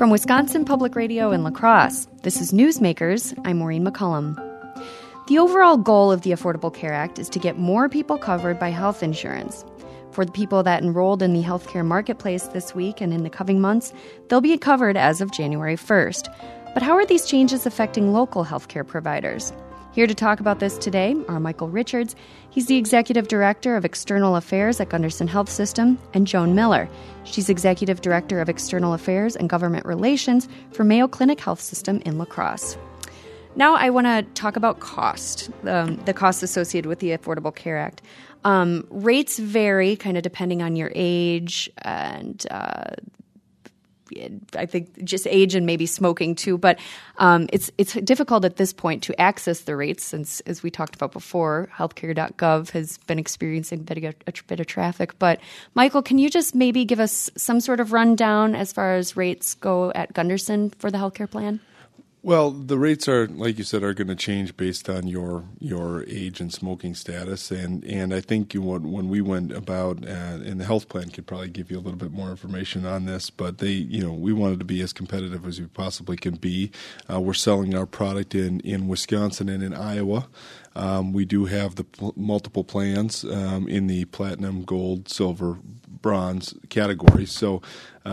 From Wisconsin Public Radio in La Crosse, this is Newsmakers. I'm Maureen McCullum. The overall goal of the Affordable Care Act is to get more people covered by health insurance. For the people that enrolled in the healthcare marketplace this week and in the coming months, they'll be covered as of January 1st. But how are these changes affecting local healthcare providers? Here to talk about this today are Michael Richards. He's the Executive Director of External Affairs at Gunderson Health System, and Joan Miller. She's Executive Director of External Affairs and Government Relations for Mayo Clinic Health System in La Crosse. Now I want to talk about cost, the costs associated with the Affordable Care Act. Rates vary kind of depending on your age and I think just age and maybe smoking too, but it's difficult at this point to access the rates since, as we talked about before, healthcare.gov has been experiencing a bit of traffic. But Michael, can you just maybe give us some sort of rundown as far as rates go at Gunderson for the healthcare plan? Well, the rates are, like you said, are going to change based on your age and smoking status, and I think when we went about, and the health plan could probably give you a little bit more information on this, but we wanted to be as competitive as we possibly can be. We're selling our product in Wisconsin and in Iowa. We do have the multiple plans in the platinum, gold, silver, bronze categories. So,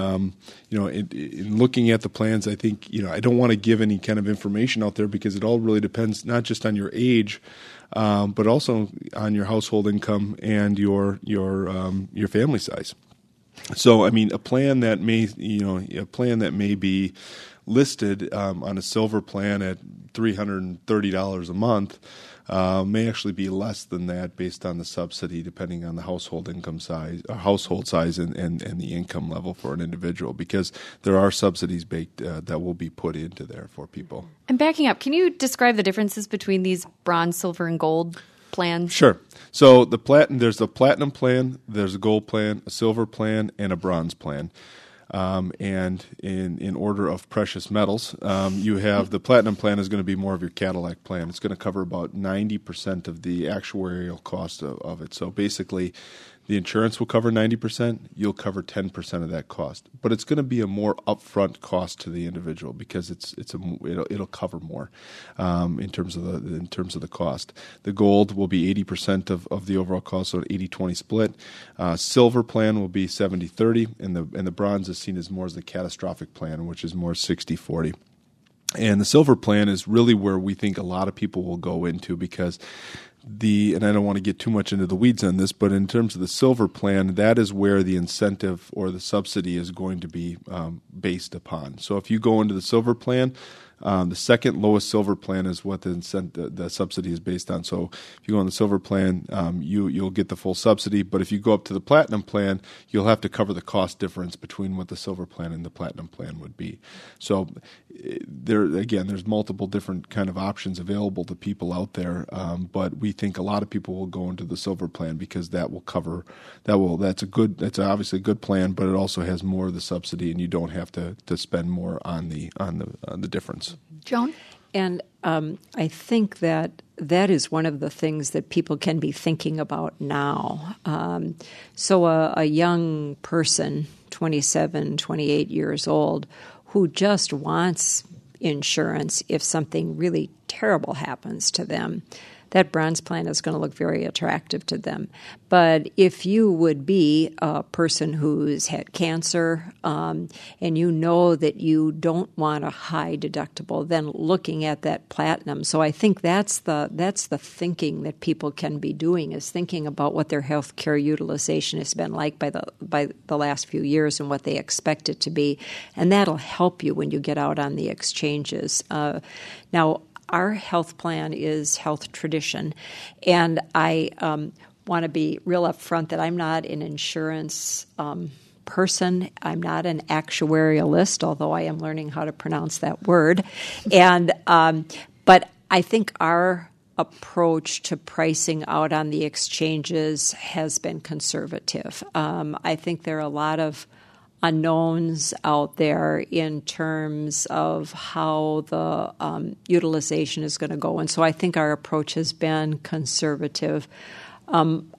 in looking at the plans, I think, I don't want to give any kind of information out there because it all really depends not just on your age, but also on your household income and your family size. So, a plan that may be listed on a silver plan at $330 a month may actually be less than that based on the subsidy, depending on the household income size, household size, and the income level for an individual, because there are subsidies baked that will be put into there for people. And backing up, can you describe the differences between these bronze, silver, and gold plans? Sure. So there's a platinum plan, there's a gold plan, a silver plan, and a bronze plan. And in order of precious metals, you have the platinum plan is going to be more of your Cadillac plan. It's going to cover about 90% of the actuarial cost of it. So basically, the insurance will cover 90%. You'll cover 10% of that cost, but it's going to be a more upfront cost to the individual because it'll cover more in terms of the cost. The gold will be 80% of the overall cost, so an 80-20 split. Silver plan will be 70-30, and the bronze is seen as more as the catastrophic plan, which is more 60-40. And the silver plan is really where we think a lot of people will go into because and I don't want to get too much into the weeds on this, but in terms of the silver plan, that is where the incentive or the subsidy is going to be based upon. So if you go into the silver plan, the second lowest silver plan is what the subsidy is based on. So if you go on the silver plan, you'll get the full subsidy. But if you go up to the platinum plan, you'll have to cover the cost difference between what the silver plan and the platinum plan would be. So there's multiple different kind of options available to people out there. But we think a lot of people will go into the silver plan because that's obviously a good plan, but it also has more of the subsidy, and you don't have to spend more on the difference. Joan? And I think that is one of the things that people can be thinking about now. So a young person, 27, 28 years old, who just wants insurance if something really terrible happens to them, that bronze plan is going to look very attractive to them. But if you would be a person who's had cancer and you know that you don't want a high deductible, then looking at that platinum. So I think that's the thinking that people can be doing, is thinking about what their health care utilization has been like by the last few years and what they expect it to be. And that'll help you when you get out on the exchanges. Now, our health plan is Health Tradition, and I want to be real upfront that I'm not an insurance person. I'm not an actuarialist, although I am learning how to pronounce that word. And but I think our approach to pricing out on the exchanges has been conservative. I think there are a lot of unknowns out there in terms of how the utilization is going to go. And so I think our approach has been conservative.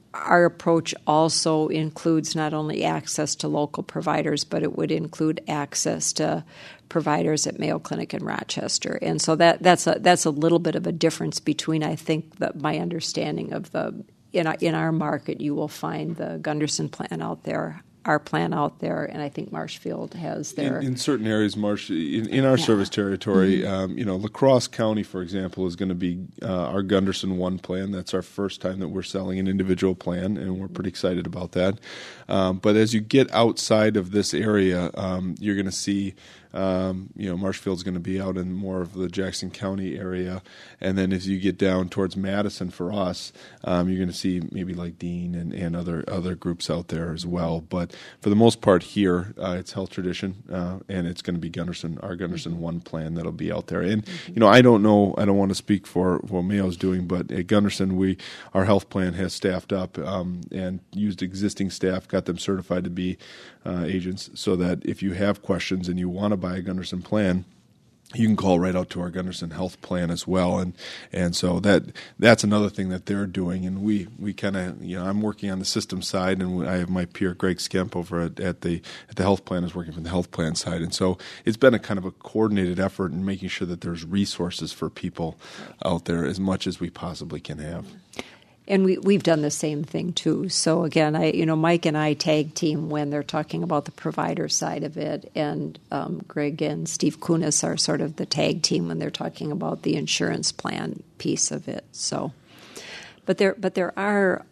our approach also includes not only access to local providers, but it would include access to providers at Mayo Clinic in Rochester. And so that's a little bit of a difference between, I think, my understanding of in our market, you will find the Gunderson plan out there, our plan out there, and I think Marshfield has their... In certain areas, in our service territory, La Crosse County, for example, is going to be our Gunderson 1 plan. That's our first time that we're selling an individual plan, and we're pretty excited about that. But as you get outside of this area, you're going to see... Marshfield's going to be out in more of the Jackson County area, and then as you get down towards Madison, for us, you're going to see maybe like Dean and other groups out there as well. But for the most part here, it's Health Tradition, and it's going to be our Gunderson 1 plan that'll be out there. And I don't want to speak for what Mayo's doing, but at Gunderson, our health plan has staffed up and used existing staff, got them certified to be agents, so that if you have questions and you want to buy a Gunderson plan, you can call right out to our Gunderson Health Plan as well, and so that's another thing that they're doing, and we kind of I'm working on the system side, and I have my peer Greg Skemp over at the Health Plan is working from the Health Plan side, and so it's been a kind of a coordinated effort in making sure that there's resources for people out there as much as we possibly can have. And we've done the same thing too. So again, Mike and I tag team when they're talking about the provider side of it, and Greg and Steve Kunis are sort of the tag team when they're talking about the insurance plan piece of it. So, but there are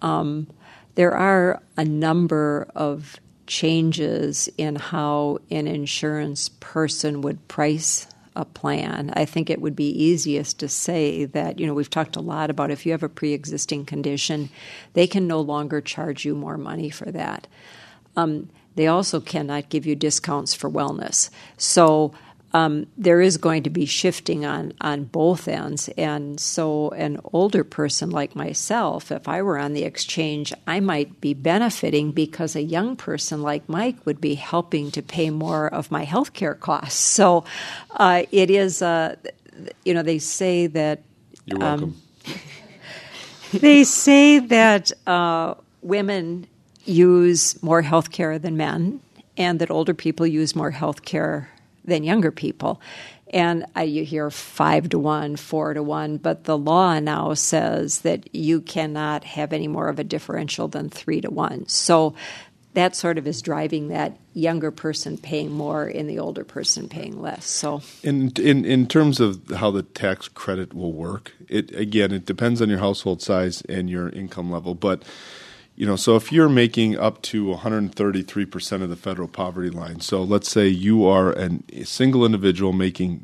a number of changes in how an insurance person would price a plan. I think it would be easiest to say that, we've talked a lot about if you have a pre-existing condition, they can no longer charge you more money for that. They also cannot give you discounts for wellness. So there is going to be shifting on both ends. And so an older person like myself, if I were on the exchange, I might be benefiting because a young person like Mike would be helping to pay more of my health care costs. So it is, they say that... You're welcome. They say that women use more health care than men, and that older people use more health care than younger people. And you hear 5 to 1, 4 to 1, but the law now says that you cannot have any more of a differential than 3 to 1. So that sort of is driving that younger person paying more and the older person paying less. So in terms of how the tax credit will work, it depends on your household size and your income level, but so if you're making up to 133% of the federal poverty line, so let's say you are a single individual making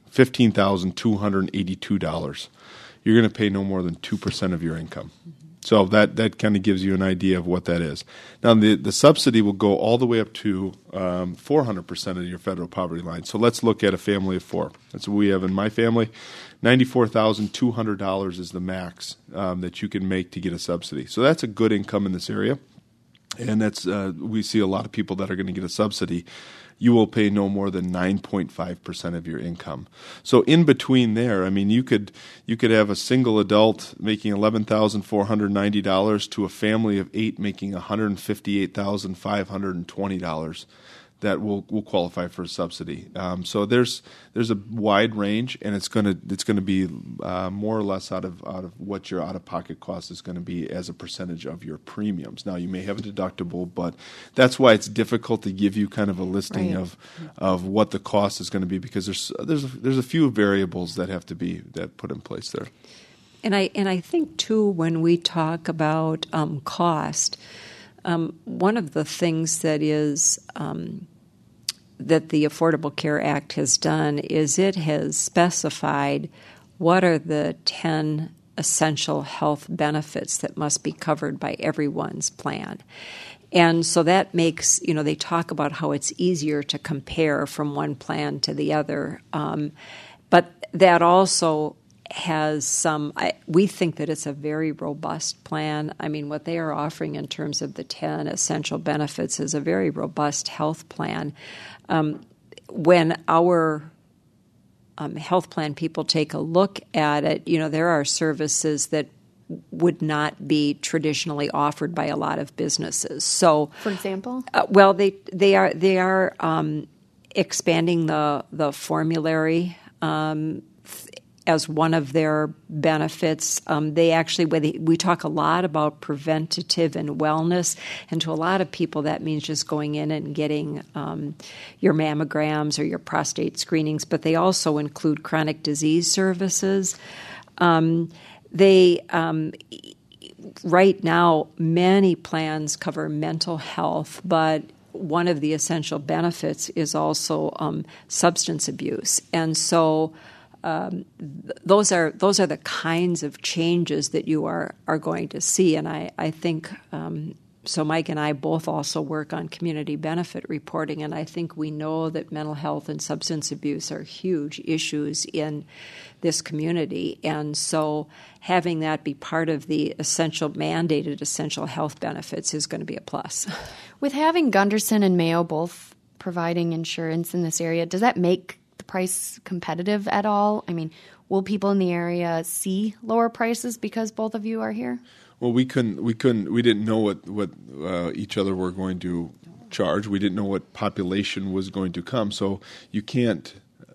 $15,282, you're going to pay no more than 2% of your income. So that kind of gives you an idea of what that is. Now, the subsidy will go all the way up to 400% of your federal poverty line. So let's look at a family of 4. That's what we have in my family. $94,200 is the max that you can make to get a subsidy. So that's a good income in this area, and that's we see a lot of people that are going to get a subsidy. You will pay no more than 9.5% of your income. So in between there, you could have a single adult making $11,490 to a family of 8 making $158,520. That will qualify for a subsidy. So there's a wide range, and it's going to be more or less out of what your out of pocket cost is going to be as a percentage of your premiums. Now you may have a deductible, but that's why it's difficult to give you kind of a listing of what the cost is going to be, because there's a few variables that have to be put in place there. And I think too, when we talk about cost, one of the things that is that the Affordable Care Act has done is it has specified what are the 10 essential health benefits that must be covered by everyone's plan. And so that makes, they talk about how it's easier to compare from one plan to the other. But that also has we think that it's a very robust plan. What they are offering in terms of the 10 essential benefits is a very robust health plan. When our health plan people take a look at it, there are services that would not be traditionally offered by a lot of businesses. So, for example, well, they are expanding the formulary as one of their benefits. We talk a lot about preventative and wellness, and to a lot of people that means just going in and getting your mammograms or your prostate screenings, but they also include chronic disease services. Right now, many plans cover mental health, but one of the essential benefits is also substance abuse, and so those are the kinds of changes that you are going to see. And I think so. Mike and I both also work on community benefit reporting, and I think we know that mental health and substance abuse are huge issues in this community, and so having that be part of the mandated essential health benefits is going to be a plus. With having Gunderson and Mayo both providing insurance in this area, does that make the price competitive at all? I mean, will people in the area see lower prices because both of you are here? Well, we didn't know what each other were going to charge. We didn't know what population was going to come. So you can't.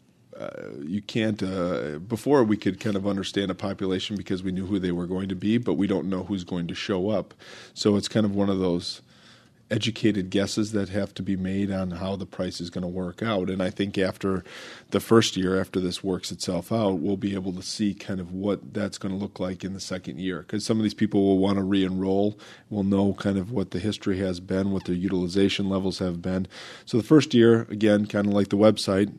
Before we could kind of understand a population because we knew who they were going to be, but we don't know who's going to show up. So it's kind of one of those educated guesses that have to be made on how the price is going to work out. And I think after the first year, after this works itself out, we'll be able to see kind of what that's going to look like in the second year. Because some of these people will want to re-enroll. We'll know kind of what the history has been, what their utilization levels have been. So the first year, again, kind of like the website,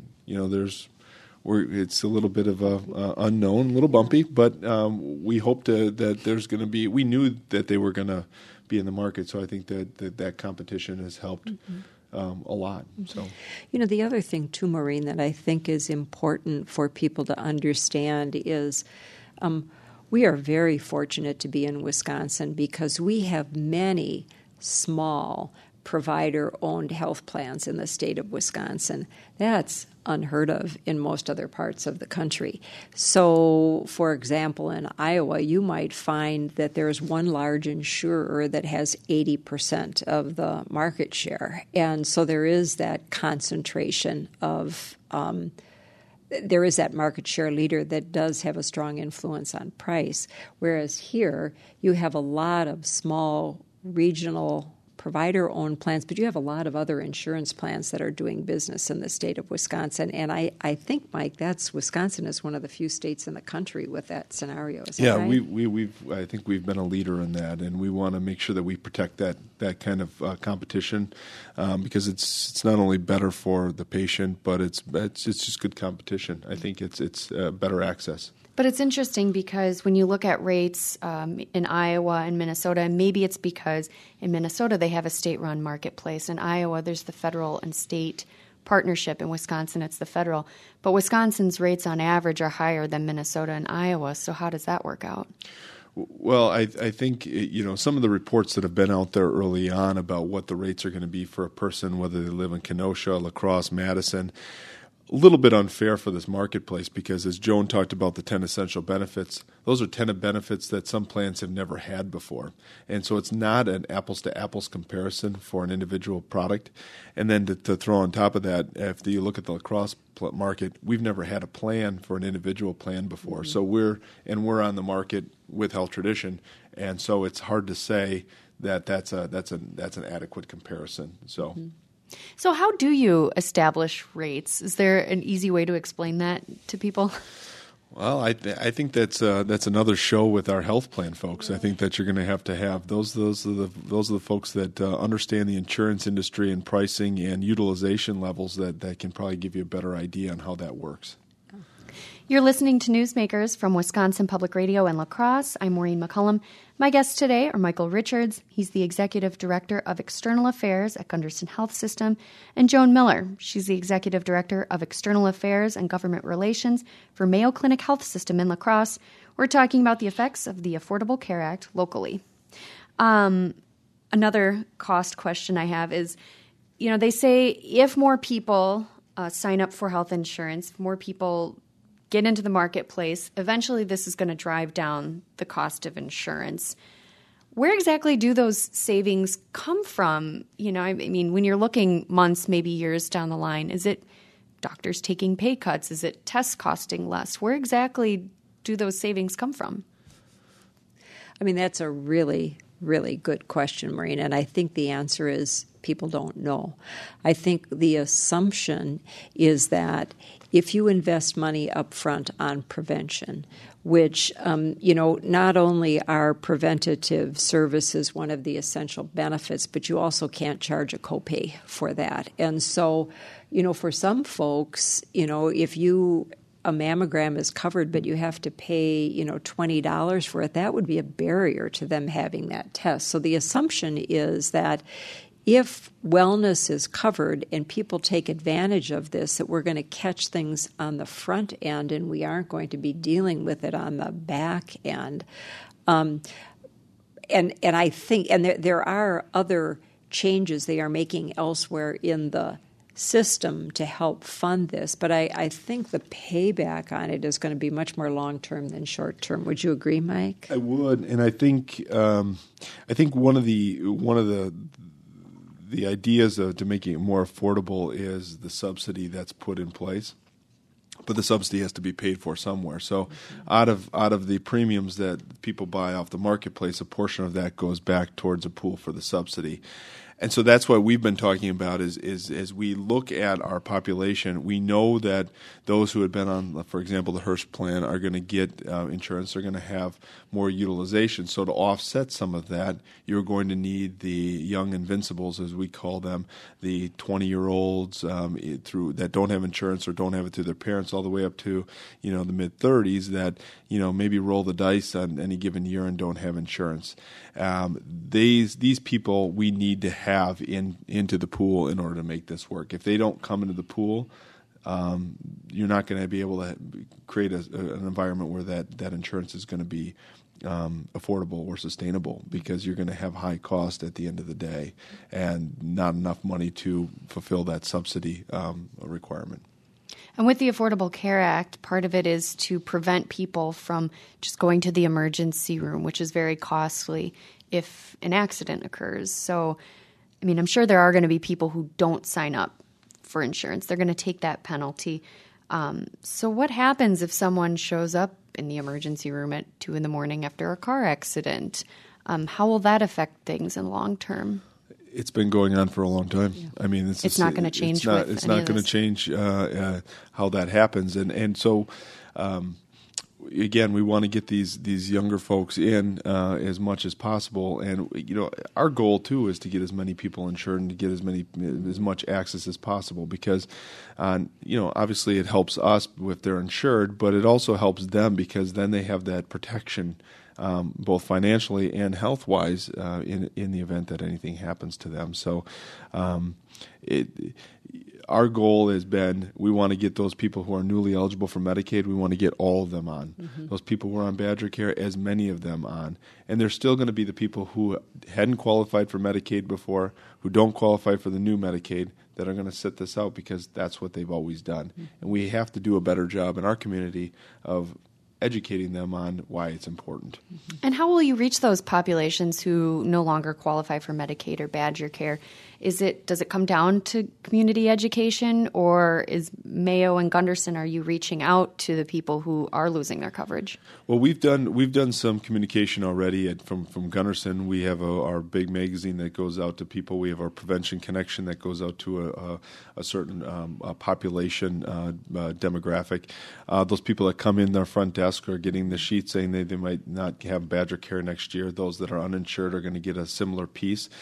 it's a little bit of a unknown, a little bumpy, but we hope that there's going to be. We knew that they were going to be in the market, so I think that competition has helped a lot. So, the other thing too, Maureen, that I think is important for people to understand is we are very fortunate to be in Wisconsin because we have many small provider-owned health plans in the state of Wisconsin. That's unheard of in most other parts of the country. So, for example, in Iowa, you might find that there's one large insurer that has 80% of the market share. And so there is that concentration of there is that market share leader that does have a strong influence on price, whereas here you have a lot of small regional provider-owned plans, but you have a lot of other insurance plans that are doing business in the state of Wisconsin. And I think, Mike, Wisconsin is one of the few states in the country with that scenario. Is that right? I think we've been a leader in that, and we want to make sure that we protect that kind of competition because it's not only better for the patient, but it's just good competition. I think it's better access. But it's interesting because when you look at rates in Iowa and Minnesota, and maybe it's because in Minnesota they have a state-run marketplace. In Iowa, there's the federal and state partnership. In Wisconsin, it's the federal. But Wisconsin's rates on average are higher than Minnesota and Iowa. So how does that work out? Well, I think some of the reports that have been out there early on about what the rates are going to be for a person, whether they live in Kenosha, La Crosse, Madison, a little bit unfair for this marketplace because as Joan talked about the 10 essential benefits, those are 10 benefits that some plans have never had before. And so it's not an apples-to-apples comparison for an individual product. And then to throw on top of that, if you look at the La Crosse market, we've never had a plan for an individual plan before. So we're on the market with Health Tradition, and so it's hard to say that that's an adequate comparison. So. Mm-hmm. So how do you establish rates? Is there an easy way to explain that to people? Well, I think that's another show with our health plan folks. I think that you're going to have those are the folks that understand the insurance industry and pricing and utilization levels that can probably give you a better idea on how that works. You're listening to Newsmakers from Wisconsin Public Radio in La Crosse. I'm Maureen McCullum. My guests today are Michael Richards. He's the Executive Director of External Affairs at Gunderson Health System, and Joan Miller. She's the Executive Director of External Affairs and Government Relations for Mayo Clinic Health System in La Crosse. We're talking about the effects of the Affordable Care Act locally. Another cost question I have is, they say if more people sign up for health insurance, more people get into the marketplace. Eventually, this is going to drive down the cost of insurance. Where exactly do those savings come from? I mean, when you're looking months, maybe years down the line, is it doctors taking pay cuts? Is it tests costing less? Where exactly do those savings come from? I mean, that's a really, really good question, Maureen, and I think the answer is people don't know. I think the assumption is that if you invest money up front on prevention, which, not only are preventative services one of the essential benefits, but you also can't charge a copay for that. And so, for some folks, if a mammogram is covered, but you have to pay, $20 for it, that would be a barrier to them having that test. So the assumption is that if wellness is covered and people take advantage of this, that we're going to catch things on the front end and we aren't going to be dealing with it on the back end. And I think, and there are other changes they are making elsewhere in the system to help fund this, but I think the payback on it is going to be much more long-term than short-term. Would you agree, Mike? I would, and I think one of the ideas to making it more affordable is the subsidy that's put in place. But the subsidy has to be paid for somewhere. So out of the premiums that people buy off the marketplace, a portion of that goes back towards a pool for the subsidy. And so that's what we've been talking about is as we look at our population, we know that those who had been on, for example, the Hearst plan are going to get insurance. They're going to have more utilization. So to offset some of that, you're going to need the young invincibles, as we call them, the 20-year-olds that don't have insurance or don't have it through their parents, all the way up to the mid-30s that maybe roll the dice on any given year and don't have insurance. These people we need to have into the pool in order to make this work. If they don't come into the pool, you're not going to be able to create an environment where that insurance is going to be affordable or sustainable, because you're going to have high cost at the end of the day and not enough money to fulfill that subsidy requirement. And with the Affordable Care Act, part of it is to prevent people from just going to the emergency room, which is very costly if an accident occurs. So, I mean, I'm sure there are going to be people who don't sign up for insurance. They're going to take that penalty. So what happens if someone shows up in the emergency room at 2 a.m. after a car accident? How will that affect things in the long term? It's been going on for a long time. Yeah. I mean, it's not going to change. It's not going to change how that happens, and so again, we want to get these younger folks in as much as possible, and our goal too is to get as many people insured and to get as much access as possible, because obviously it helps us if they're insured, but it also helps them because then they have that protection. Both financially and health-wise, in the event that anything happens to them. So, our goal has been we want to get those people who are newly eligible for Medicaid. We want to get all of them on. Mm-hmm. Those people who are on Badger Care, as many of them on. And there's still going to be the people who hadn't qualified for Medicaid before, who don't qualify for the new Medicaid, that are going to sit this out because that's what they've always done. Mm-hmm. And we have to do a better job in our community of educating them on why it's important. And how will you reach those populations who no longer qualify for Medicaid or Badger Care? Does it come down to community education, or is Mayo and Gunderson, are you reaching out to the people who are losing their coverage? Well, we've done some communication already from Gunderson. We have our big magazine that goes out to people. We have our Prevention Connection that goes out to a certain population demographic. Those people that come in their front desk are getting the sheet saying they might not have Badger Care next year. Those that are uninsured are going to get a similar piece.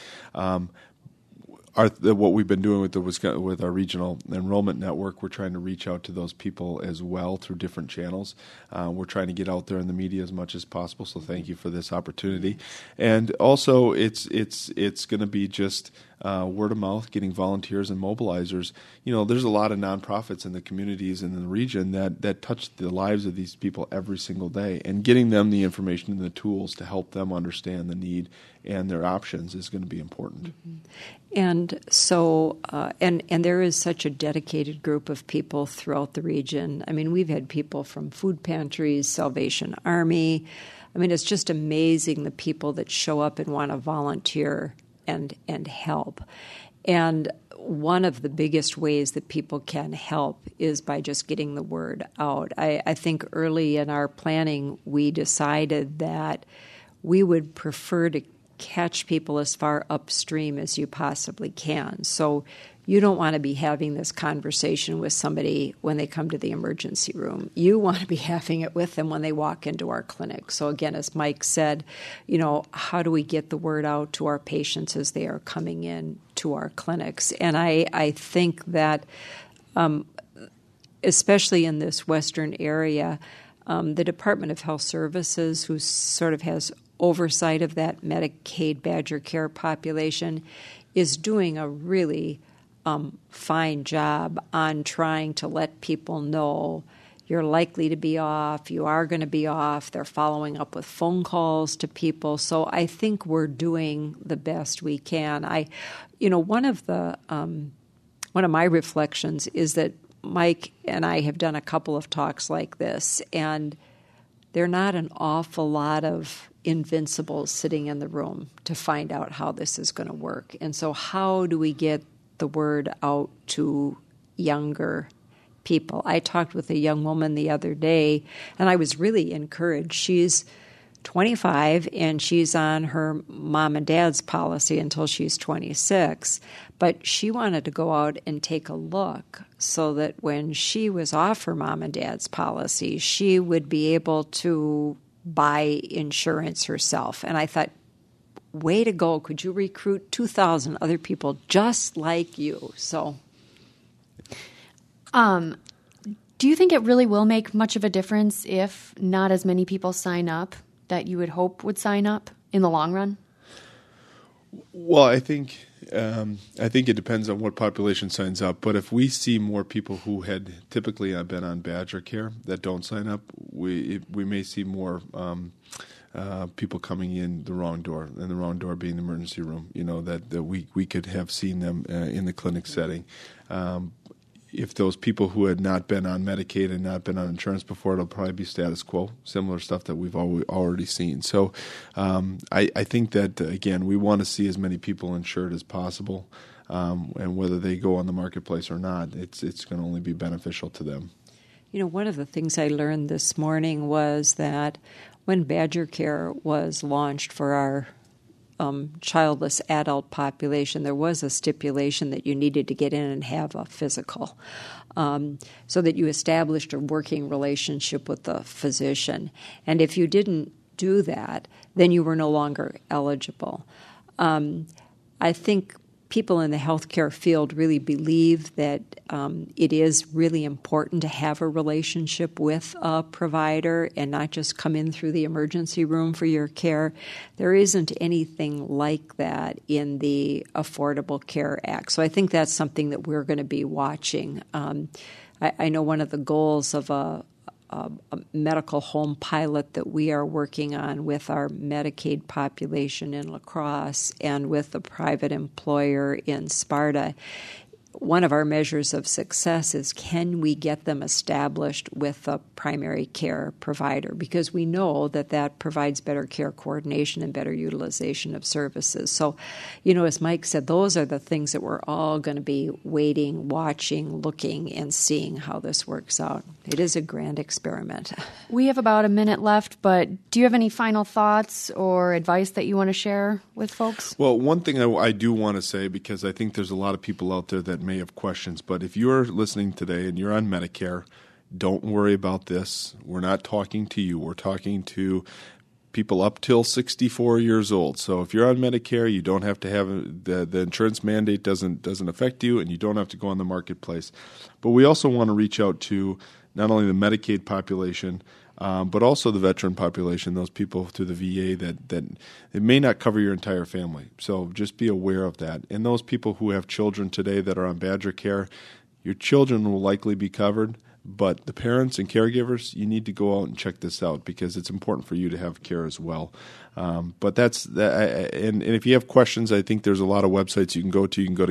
What we've been doing with our regional enrollment network, we're trying to reach out to those people as well through different channels. We're trying to get out there in the media as much as possible. So thank you for this opportunity. And also, it's going to be just word of mouth, getting volunteers and mobilizers. There's a lot of nonprofits in the communities and in the region that touch the lives of these people every single day, and getting them the information and the tools to help them understand the need and their options is going to be important. Mm-hmm. And so, and there is such a dedicated group of people throughout the region. I mean, we've had people from food pantries, Salvation Army. I mean, it's just amazing the people that show up and want to volunteer and help. And one of the biggest ways that people can help is by just getting the word out. I think early in our planning, we decided that we would prefer to catch people as far upstream as you possibly can. So you don't want to be having this conversation with somebody when they come to the emergency room. You want to be having it with them when they walk into our clinic. So again, as Mike said, how do we get the word out to our patients as they are coming in to our clinics? And I think that especially in this western area, the Department of Health Services, who sort of has oversight of that Medicaid Badger Care population, is doing a really fine job on trying to let people know you're likely to be off, you are going to be off. They're following up with phone calls to people. So I think we're doing the best we can. One of my reflections is that Mike and I have done a couple of talks like this, and there are not an awful lot of invincibles sitting in the room to find out how this is going to work. And so how do we get the word out to younger people? I talked with a young woman the other day, and I was really encouraged. She's 25, and she's on her mom and dad's policy until she's 26. But she wanted to go out and take a look so that when she was off her mom and dad's policy, she would be able to buy insurance herself. And I thought, way to go. Could you recruit 2,000 other people just like you? So, do you think it really will make much of a difference if not as many people sign up that you would hope would sign up in the long run? Well, I think it depends on what population signs up. But if we see more people who had typically been on Badger Care that don't sign up, we may see more people coming in the wrong door, and the wrong door being the emergency room. That we could have seen them in the clinic setting. If those people who had not been on Medicaid and not been on insurance before, it'll probably be status quo, similar stuff that we've already seen. So I think that, again, we want to see as many people insured as possible, and whether they go on the marketplace or not, it's going to only be beneficial to them. One of the things I learned this morning was that when Badger Care was launched for our childless adult population, there was a stipulation that you needed to get in and have a physical, so that you established a working relationship with the physician. And if you didn't do that, then you were no longer eligible. I think people in the healthcare field really believe that it is really important to have a relationship with a provider and not just come in through the emergency room for your care. There isn't anything like that in the Affordable Care Act. So I think that's something that we're going to be watching. I know one of the goals of a medical home pilot that we are working on with our Medicaid population in La Crosse and with the private employer in Sparta. One of our measures of success is, can we get them established with a primary care provider? Because we know that provides better care coordination and better utilization of services. So, as Mike said, those are the things that we're all going to be waiting, watching, looking, and seeing how this works out. It is a grand experiment. We have about a minute left, but do you have any final thoughts or advice that you want to share with folks? Well, one thing I do want to say, because I think there's a lot of people out there that may have questions, but if you're listening today and you're on Medicare, don't worry about this. We're not talking to you. We're talking to people up till 64 years old. So if you're on Medicare, you don't have to have the insurance mandate doesn't affect you, and you don't have to go on the marketplace. But we also want to reach out to not only the Medicaid population, but also the veteran population, those people through the VA that it may not cover your entire family. So just be aware of that. And those people who have children today that are on Badger Care, your children will likely be covered, but the parents and caregivers, you need to go out and check this out because it's important for you to have care as well. But that's that. And if you have questions, I think there's a lot of websites you can go to. You can go to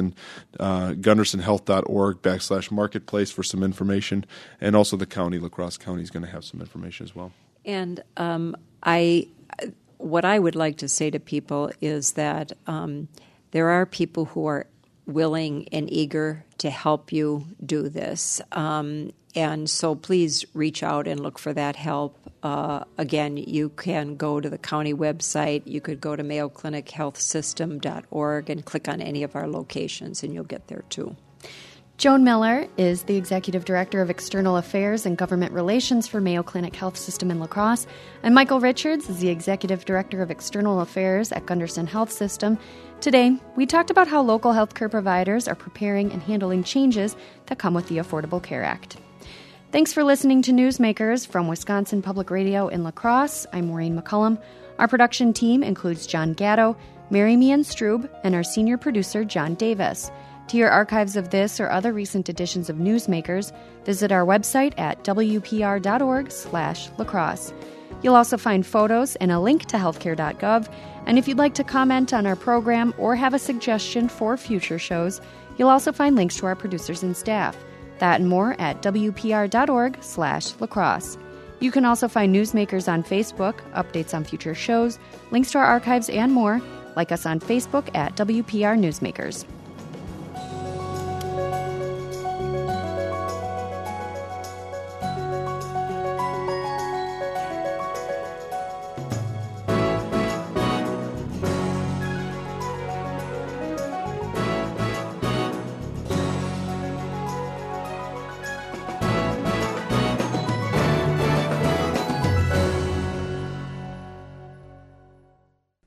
gundersonhealth.org/marketplace for some information, and also the county, La Crosse County, is going to have some information as well. And what I would like to say to people is that there are people who are willing and eager to help you do this. And so please reach out and look for that help. Again, you can go to the county website. You could go to MayoClinicHealthSystem.org and click on any of our locations, and you'll get there too. Joan Miller is the Executive Director of External Affairs and Government Relations for Mayo Clinic Health System in La Crosse, and Michael Richards is the Executive Director of External Affairs at Gunderson Health System. Today, we talked about how local healthcare providers are preparing and handling changes that come with the Affordable Care Act. Thanks for listening to Newsmakers from Wisconsin Public Radio in La Crosse. I'm Maureen McCullum. Our production team includes John Gatto, Mary Meehan Strube, and our senior producer, John Davis. To hear archives of this or other recent editions of Newsmakers, visit our website at wpr.org/lacrosse. You'll also find photos and a link to healthcare.gov. And if you'd like to comment on our program or have a suggestion for future shows, you'll also find links to our producers and staff. That and more at wpr.org/lacrosse. You can also find Newsmakers on Facebook, updates on future shows, links to our archives, and more. Like us on Facebook at WPR Newsmakers.